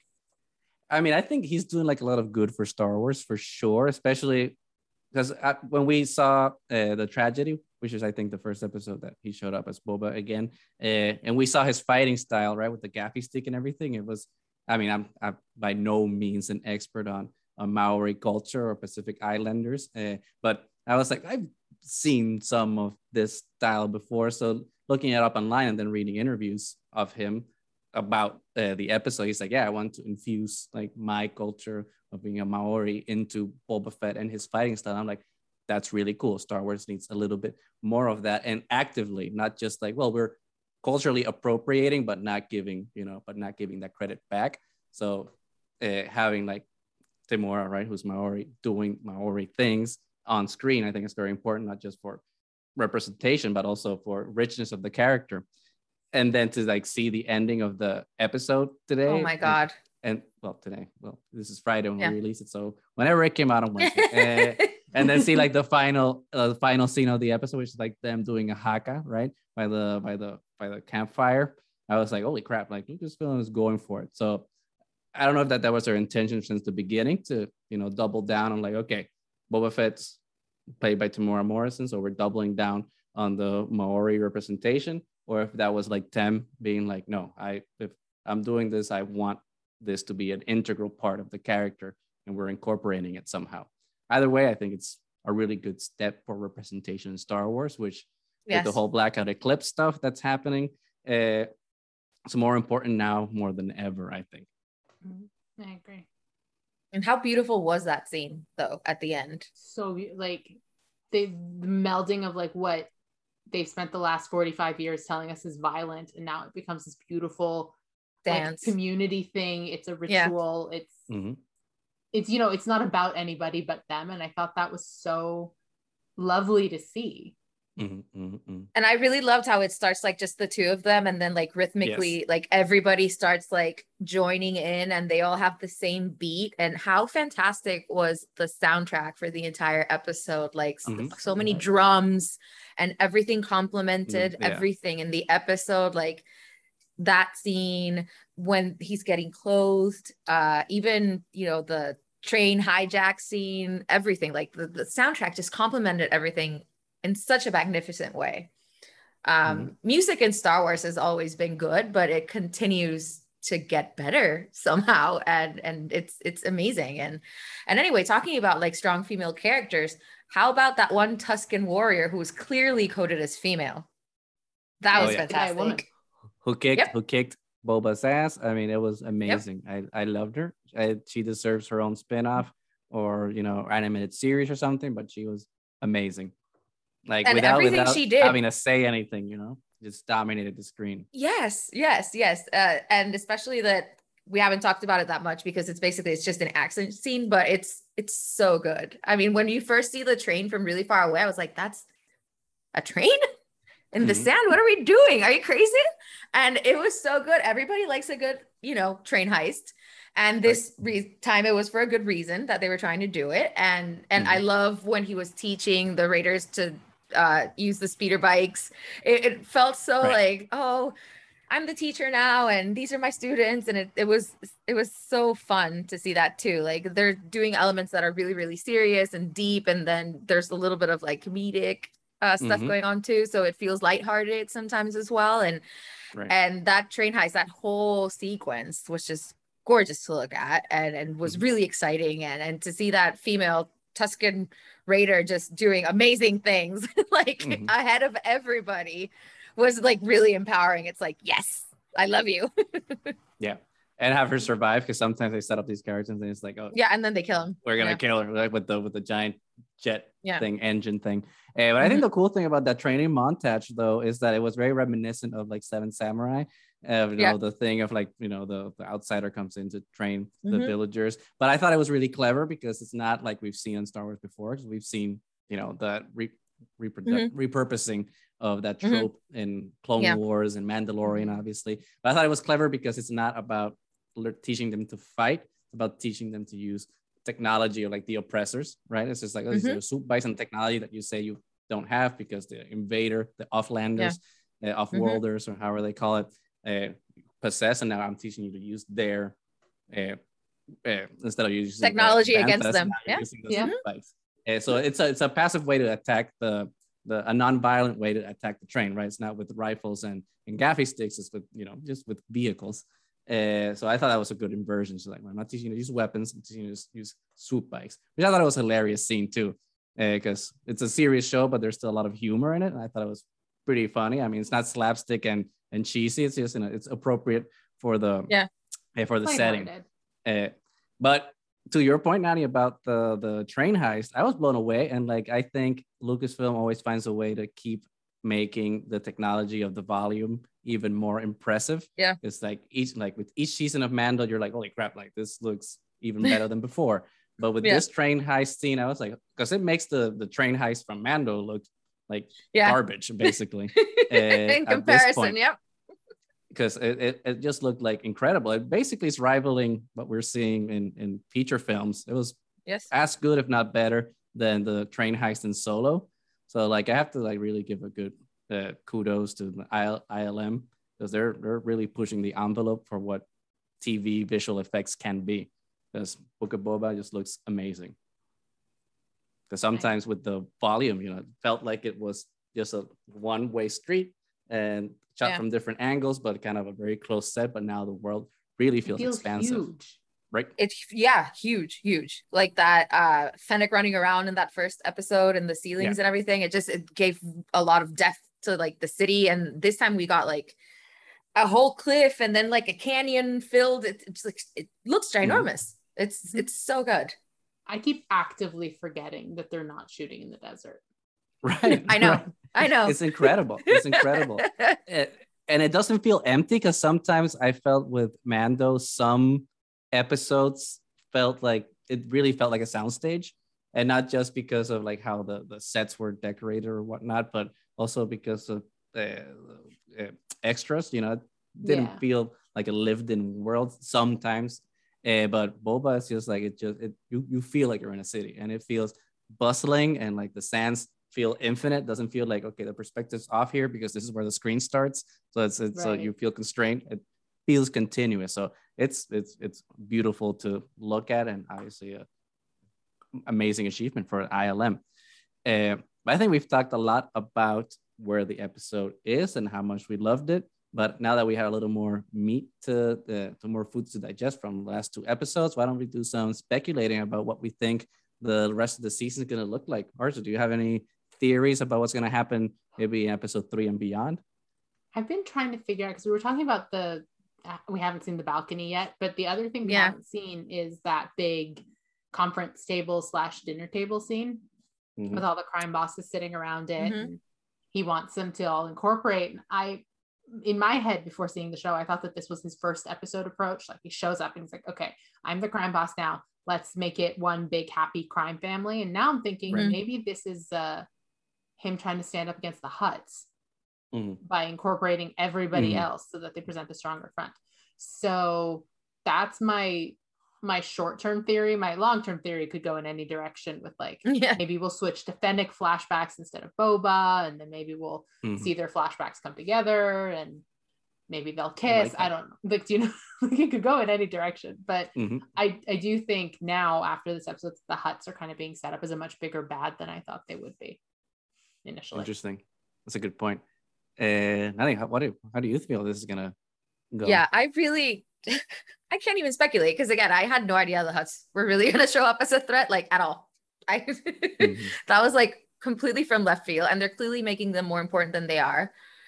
I mean, I think he's doing like a lot of good for Star Wars for sure, especially because when we saw uh, the tragedy, which is I think the first episode that he showed up as Boba again, uh, and we saw his fighting style, right, with the gaffy stick and everything. It was, I mean, I'm, I'm by no means an expert on, on Maori culture or Pacific Islanders, uh, but I was like, I've seen some of this style before. So looking it up online and then reading interviews of him about uh, the episode, he's like, yeah, I want to infuse like my culture of being a Maori into Boba Fett and his fighting style. I'm like, that's really cool. Star Wars needs a little bit more of that, and actively, not just like, well, we're culturally appropriating, but not giving, you know, but not giving that credit back. So uh, having like Tamora, right, who's Maori, doing Maori things on screen, I think is very important, not just for representation, but also for richness of the character. And then to like see the ending of the episode today. Oh my God. And, and well, today, well, this is Friday when Yeah. we release it. So whenever it came out on Wednesday, uh, and then see like the final, uh, the final scene of the episode, which is like them doing a haka, right, by the by the by the campfire. I was like, holy crap! Like Lucasfilm is going for it. So I don't know if that that was their intention since the beginning to, you know, double down on like, okay, Boba Fett's played by Tamora Morrison, so we're doubling down on the Maori representation, or if that was like Tem being like, no, I if I'm doing this, I want this to be an integral part of the character, and we're incorporating it somehow. Either way, I think it's a really good step for representation in Star Wars, which Yes. with the whole Blackout Eclipse stuff that's happening, uh, it's more important now more than ever, I think. I agree. And how beautiful was that scene though at the end? So like they the melding of like what they've spent the last forty-five years telling us is violent, and now it becomes this beautiful Dance. like, community thing. It's a ritual. Yeah. It's mm-hmm. it's you know it's not about anybody but them, and I thought that was so lovely to see. Mm-hmm, mm-hmm. And I really loved how it starts like just the two of them, and then like rhythmically, yes. like everybody starts like joining in, and they all have the same beat. And how fantastic was the soundtrack for the entire episode? Like mm-hmm. so, so many drums, and everything complemented mm-hmm. yeah. everything in the episode. Like that scene when he's getting clothed, uh, even you know the train hijack scene, everything. Like the, the soundtrack just complemented everything in such a magnificent way. Um, mm-hmm. Music in Star Wars has always been good, but it continues to get better somehow, and and it's it's amazing. And and anyway, talking about like strong female characters, how about that one Tusken warrior who was clearly coded as female? That oh, was yeah. fantastic. Who kicked yep. who kicked Boba's ass? I mean, it was amazing. Yep. I I loved her. I, she deserves her own spinoff or you know animated series or something. But she was amazing. Like and without, without she did. having to say anything, you know, just dominated the screen. Yes, yes, yes. Uh, and especially that we haven't talked about it that much because it's basically, it's just an action scene, but it's, it's so good. I mean, when you first see the train from really far away, I was like, that's a train in the mm-hmm. sand. What are we doing? Are you crazy? And it was so good. Everybody likes a good, you know, train heist. And this re- time it was for a good reason that they were trying to do it. And, and mm-hmm. I love when he was teaching the Raiders to uh use the speeder bikes. It, it felt so right. like, oh, I'm the teacher now and these are my students, and it, it was it was so fun to see that too. Like they're doing elements that are really really serious and deep, and then there's a little bit of like comedic uh stuff mm-hmm. going on too, so it feels lighthearted sometimes as well. And right. and that train heist, that whole sequence was just gorgeous to look at, and and was mm-hmm. really exciting, and and to see that female Tusken Raider just doing amazing things like mm-hmm. ahead of everybody was like really empowering. It's like, yes, I love you. Yeah. And have her survive, because sometimes they set up these characters and it's like, oh yeah, and then they kill him. We're gonna yeah. kill her, like with the with the giant jet Yeah. thing, engine thing. Uh, but I think the cool thing about that training montage, though, is that it was very reminiscent of like Seven Samurai. Uh, you know, Yeah. the thing of like, you know, the, the outsider comes in to train the Mhm. villagers. But I thought it was really clever because it's not like we've seen in Star Wars before. We've seen, you know, the re- reprodu- repurposing of that Mhm. trope in Clone Yeah. Wars and Mandalorian, Mhm. obviously. But I thought it was clever because it's not about le- teaching them to fight. It's about teaching them to use technology or like the oppressors, right? It's just like, oh, these Mhm. are soup bison technology that you say you don't have because the invader, the offlanders, the offworlders, or however they call it, uh, possess, and now I'm teaching you to use their uh, uh, instead of using Technology the against Banthas, them. now you're Yeah. using the Yeah. soup bikes. Uh, so it's a it's a passive way to attack the the a non-violent way to attack the train, right? It's not with rifles and and gaffy sticks. It's with, you know, just with vehicles. Uh, so I thought that was a good inversion. So like, well, I'm not teaching you to use weapons, I'm teaching you to use swoop bikes, which I thought it was a hilarious scene too, because uh, it's a serious show, but there's still a lot of humor in it, and I thought it was pretty funny. I mean, it's not slapstick and and cheesy. It's just, you know, it's appropriate for the Yeah. uh, for the setting. Lighthearted. Uh, but to your point, Nani, about the the train heist, I was blown away, and like I think Lucasfilm always finds a way to keep making the technology of the volume even more impressive. Yeah. It's like each like with each season of Mando, you're like, holy crap, like this looks even better than before. But with Yeah. this train heist scene, I was like, because it makes the the train heist from Mando look like Yeah. garbage, basically. uh, In comparison, yep. Because it, it, it just looked like incredible. It basically is rivaling what we're seeing in, in feature films. It was Yes. as good, if not better, than the train heist in Solo. So like I have to like really give a good uh, kudos to the I L M, because they're they're really pushing the envelope for what T V visual effects can be. Because Book of Boba just looks amazing. Because sometimes with the volume, you know, it felt like it was just a one-way street and shot Yeah. from different angles, but kind of a very close set. But now the world really It feels, feels expansive, huge. right? It's yeah, huge, huge. Like that uh Fennec running around in that first episode and the ceilings and everything. It just it gave a lot of depth to like the city. And this time we got like a whole cliff and then like a canyon filled. It, it's like it looks ginormous. It's Mhm. it's so good. I keep actively forgetting that they're not shooting in the desert. Right. I know. right. I know. It's incredible. It's incredible. It- and it doesn't feel empty, because sometimes I felt with Mando, some episodes felt like it really felt like a soundstage, and not just because of like how the, the sets were decorated or whatnot, but also because of uh, uh, extras. You know, it didn't Yeah. feel like a lived-in world sometimes. Uh, but Boba is just like it. Just it. You you feel like you're in a city, and it feels bustling, and like the sands feel infinite. Doesn't feel like, okay, the perspective's off here because this is where the screen starts. So it's, it's so Right. you feel constrained. It feels continuous. So it's it's it's beautiful to look at, and obviously a amazing achievement for I L M. Uh, I think we've talked a lot about where the episode is and how much we loved it. But now that we have a little more meat to uh, to more foods to digest from the last two episodes, why don't we do some speculating about what we think the rest of the season is going to look like? Arthur, do you have any theories about what's going to happen maybe in episode three and beyond? I've been trying to figure out, because we were talking about the, uh, we haven't seen the balcony yet, but the other thing we Yeah. haven't seen is that big conference table slash dinner table scene Mhm. with all the crime bosses sitting around it. Mhm. And he wants them to all incorporate. And I, in my head before seeing the show, I thought that this was his first episode approach. Like he shows up and he's like, okay, I'm the crime boss now. Let's make it one big happy crime family. And now I'm thinking Right. maybe this is uh, him trying to stand up against the Hutts Mhm. by incorporating everybody Mhm. else so that they present a stronger front. So that's my my short-term theory. My long-term theory could go in any direction with like Yeah. maybe we'll switch to Fennec flashbacks instead of Boba, and then maybe we'll Mhm. see their flashbacks come together and maybe they'll I kiss. like I, that. don't know. Like, do you know, like it could go in any direction. But Mhm. I, I do think now after this episode, the Hutts are kind of being set up as a much bigger bad than I thought they would be initially. Interesting. That's a good point. Uh, Nani, how, what do, how do you feel this is going to go? Yeah, I really I can't even speculate because again, I had no idea the Hutts were really gonna show up as a threat, like at all. I Mhm. that was like completely from left field, and they're clearly making them more important than they are.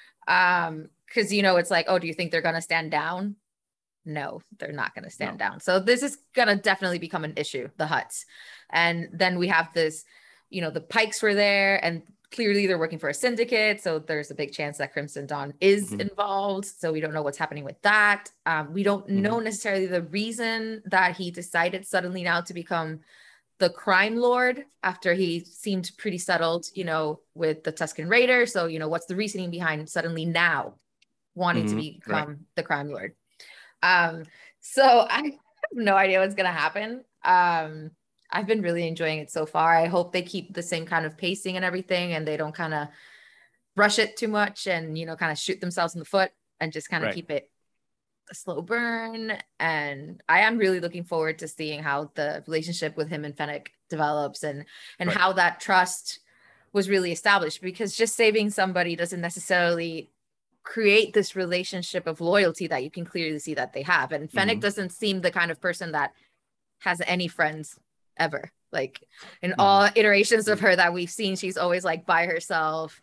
Um, because you know, it's like, oh, do you think they're gonna stand down? No, they're not gonna stand No. down. So this is gonna definitely become an issue, the Hutts. And then we have this you know, the Pikes were there, and clearly they're working for a syndicate. So there's a big chance that Crimson Dawn is mm-hmm. involved. So we don't know what's happening with that. Um, we don't mm-hmm. know necessarily the reason that he decided suddenly now to become the crime lord after he seemed pretty settled, you know, with the Tusken Raider. So, you know, what's the reasoning behind suddenly now wanting mm-hmm. to become right. the crime lord? Um, so I have no idea what's going to happen. Um, I've been really enjoying it so far. I hope they keep the same kind of pacing and everything, and they don't kind of rush it too much and, you know, kind of shoot themselves in the foot, and just kind of right. keep it a slow burn. And I am really looking forward to seeing how the relationship with him and Fennec develops, and and right. how that trust was really established, because just saving somebody doesn't necessarily create this relationship of loyalty that you can clearly see that they have. And Fennec mm-hmm. doesn't seem the kind of person that has any friends ever. Like in mm-hmm. all iterations of her that we've seen, she's always like by herself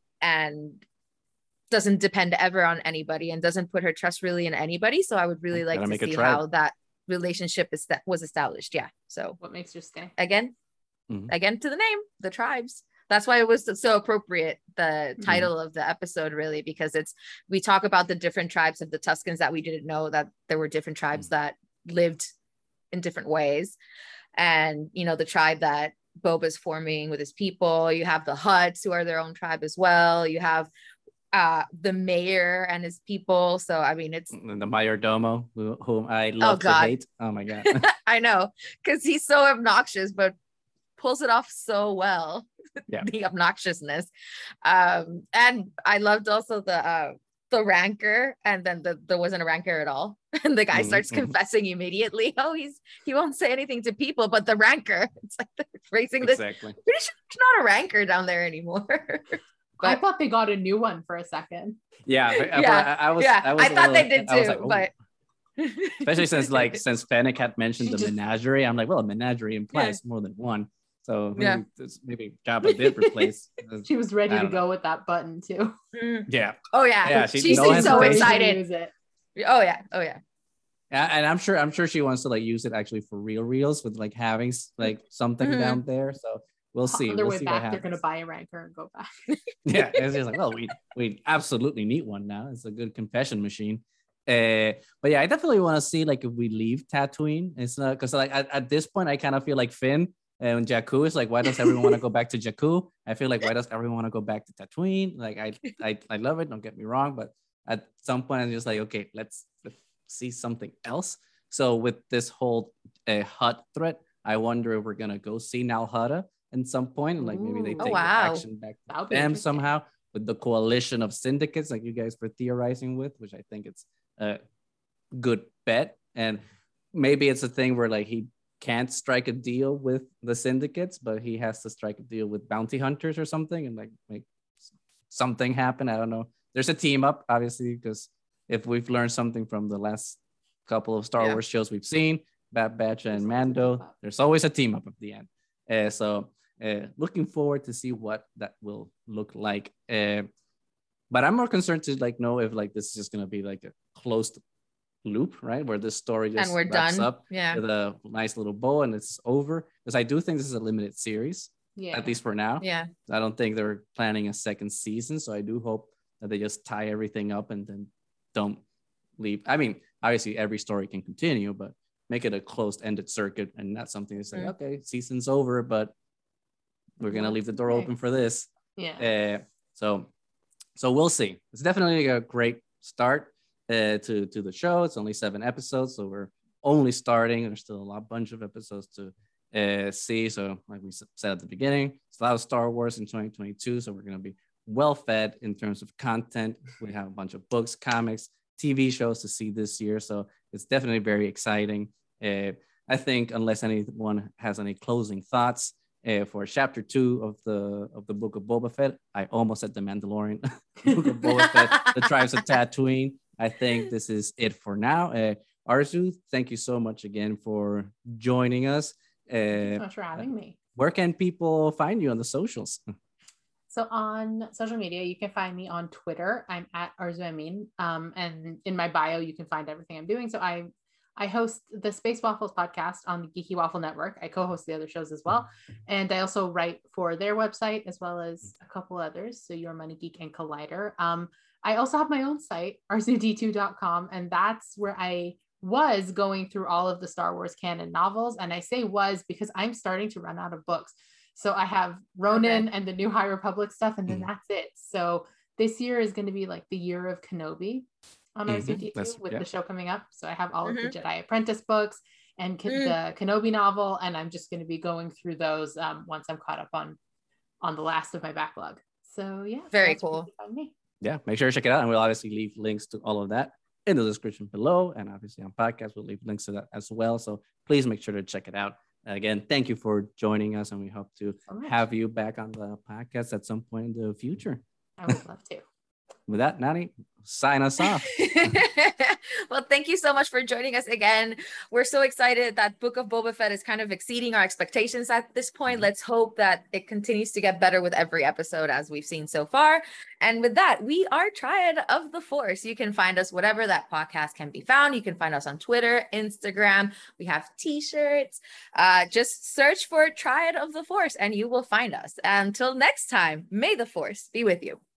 and doesn't depend ever on anybody, and doesn't put her trust really in anybody. So I would really like to see how that relationship is that was established. Yeah. So what makes you stay again? Mm-hmm. Again, to the name, the tribes. That's why it was so appropriate, the title mm-hmm. of the episode, really, because it's, we talk about the different tribes of the Tuskens that we didn't know that there were different tribes mm-hmm. that lived in different ways. And, you know, the tribe that Boba's forming with his people, you have the Hutts, who are their own tribe as well. You have uh, the mayor and his people. So, I mean, it's the Mayordomo, who, whom I love oh, to hate. Oh my God. I know, because he's so obnoxious, but pulls it off so well. Yeah. The obnoxiousness. Um, and I loved also the uh the rancor, and then the, there wasn't a rancor at all. And the guy mm-hmm, starts mm-hmm. confessing immediately. Oh, he's he won't say anything to people, but the rancor. It's like they're raising this. Exactly. Pretty sure there's not a rancor down there anymore. But I thought they got a new one for a second. Yeah, but, yeah, I, I was. Yeah, I, was I thought little, they did too, like, oh. but. Especially since like since Fennec had mentioned She the just- menagerie, I'm like, well, a menagerie implies Yeah. more than one. So maybe, Yeah. this- maybe Jabba did replace. She was ready I to don't go know. with that button too. Mm. Yeah, Oh yeah, Yeah, she- she no seems so hesitation. excited. Use it. Oh yeah, oh yeah. yeah, and I'm sure I'm sure she wants to like use it actually for real reals with like having s- like something Mhm. down there. So we'll see. On their We'll way see back, what they're happens. gonna buy a rancor and go back. Yeah, it's just like, well, we we absolutely need one now. It's a good confession machine. Uh, but yeah, I definitely want to see like if we leave Tatooine. It's not because like at, at this point, I kind of feel like Finn and Jakku is like, why does everyone want to go back to Jakku? I feel like why does everyone want to go back to Tatooine? Like I, I I love it. Don't get me wrong, but at some point, I'm just like, okay, let's, let's see something else. So with this whole uh, Hutt threat, I wonder if we're gonna go see Nal Hutta at some point, and like maybe they Ooh. take take oh, wow. action back to That would be them interesting. somehow with the coalition of syndicates, like you guys were theorizing with, which I think it's a good bet. And maybe it's a thing where like he can't strike a deal with the syndicates, but he has to strike a deal with bounty hunters or something, and like make something happen. I don't know. There's a team up, obviously, because if we've learned something from the last couple of Star Yeah. Wars shows we've seen, Bad Batch and Mando, there's always a team up at the end. Uh, so uh, looking forward to see what that will look like. Uh, but I'm more concerned to like know if like this is just gonna be like a closed loop, right? Where this story just And we're wraps done. up Yeah. with a nice little bow and it's over. Because I do think this is a limited series, Yeah. at least for now. Yeah. I don't think they're planning a second season. So I do hope that they just tie everything up and then don't leave. I mean, obviously every story can continue, but make it a closed ended circuit and not something that's like, Mm. okay, season's over, but we're going to leave the door Okay. open for this. Yeah. Uh, so, so we'll see. It's definitely a great start uh, to, to the show. It's only seven episodes. So we're only starting. There's still a lot, bunch of episodes to uh, see. So like we said at the beginning, it's a lot of Star Wars in twenty twenty-two. So we're going to be well fed in terms of content. We have a bunch of books, comics, T V shows to see this year. So it's definitely very exciting. Uh, I think unless anyone has any closing thoughts uh, for chapter two of the of the book of Boba Fett, I almost said the Mandalorian book of Boba Fett, the tribes of Tatooine. I think this is it for now. Uh, Arzu, thank you so much again for joining us. Uh, Thank you so much for having me. Where can people find you on the socials? So on social media, you can find me on Twitter. I'm at Arzu Amin. Um, and in my bio, you can find everything I'm doing. So I I host the Space Waffles podcast on the Geeky Waffle Network. I co-host the other shows as well. And I also write for their website as well as a couple others. So Your Money Geek and Collider. Um, I also have my own site, R Z D two dot com. And that's where I was going through all of the Star Wars canon novels. And I say was because I'm starting to run out of books. So I have Ronin okay. and the New High Republic stuff, and then mm. that's it. So this year is going to be like the year of Kenobi on mm-hmm. R Z D two with yeah. the show coming up. So I have all mm-hmm. of the Jedi Apprentice books and mm. the Kenobi novel, and I'm just going to be going through those um, once I'm caught up on on the last of my backlog. So yeah, very cool. Yeah, make sure to check it out, and we'll obviously leave links to all of that in the description below, and obviously on podcast we'll leave links to that as well. So please make sure to check it out. Again, thank you for joining us, and we hope to so have you back on the podcast at some point in the future. I would love to. With that, Nani, sign us off. Well, thank you so much for joining us again. We're so excited that Book of Boba Fett is kind of exceeding our expectations at this point. Let's hope that it continues to get better with every episode as we've seen so far. And with that, we are Triad of the Force. You can find us whatever that podcast can be found. You can find us on Twitter, Instagram. We have t-shirts. Uh, just search for Triad of the Force and you will find us. Until next time, may the Force be with you.